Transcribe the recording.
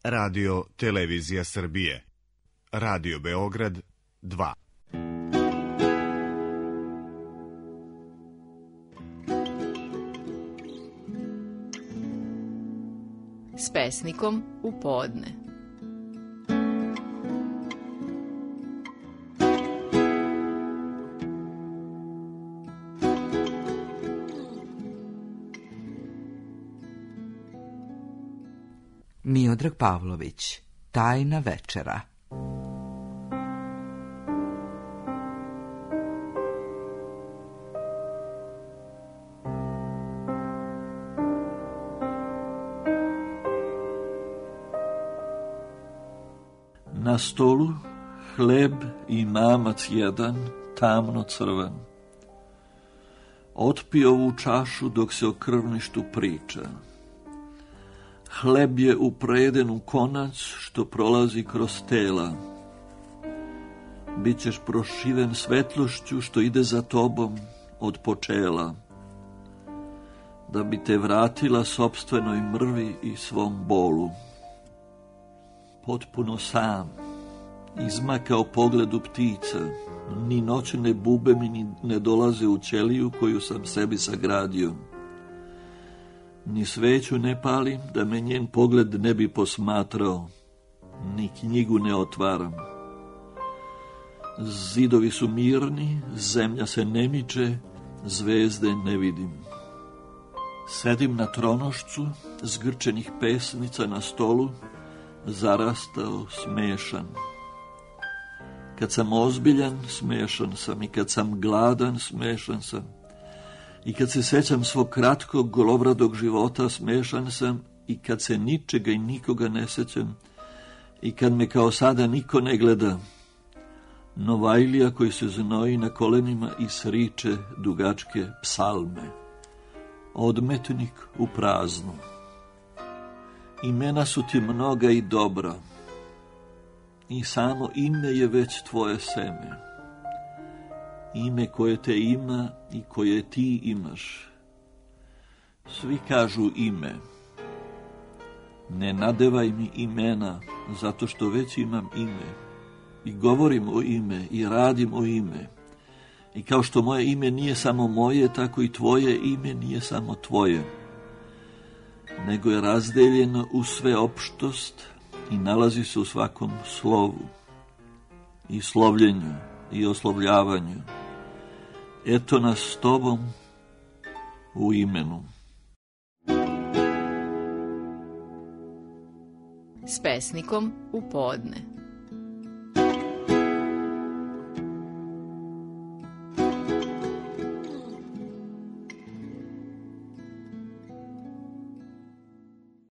Radio Televizija Srbije. Radio Beograd 2. S pesnikom u podne. Miodrag Pavlović, Tajna večera. Na stolu hleb i mamac jedan, tamno crven. Otpio ovu čašu dok se o krvništu priča. Hleb je upreden u konac što prolazi kroz tela. Bićeš prošiven svetlošću što ide za tobom od počela, da bi te vratila sopstvenoj mrvi i svom bolu. Potpuno sam, izmakao pogledu ptica, ni noćne bube mi ne dolaze u ćeliju koju sam sebi sagradio. Ni sveću ne palim da me njen pogled ne bi posmatrao, ni knjigu ne otvaram. Zidovi su mirni, zemlja se ne miče, zvezde ne vidim. Sedim na tronošcu, zgrčenih pesnica na stolu, zarastao, smešan. Kad sam ozbiljan, smešan sam, i kad sam gladan, smešan sam. I kad se sećam svog kratkog, golovradog života, smešan sam, i kad se ničega i nikoga ne sećam, i kad me kao sada niko ne gleda. Novajlija koji se znoji na kolenima i sriče dugačke psalme. Odmetnik u praznu. Imena su ti mnoga i dobra, i samo ime je već tvoje seme. Ime koje te ima i koje ti imaš. Svi kažu ime. Ne nadevaj mi imena, zato što već imam ime. I govorim o ime i radim o ime. I kao što moje ime nije samo moje, tako i tvoje ime nije samo tvoje, nego je razdeljeno u sveopštost i nalazi se u svakom slovu i slovljenju i oslovljavanju. Eto nas s tobom u imenu. S pesnikom u podne.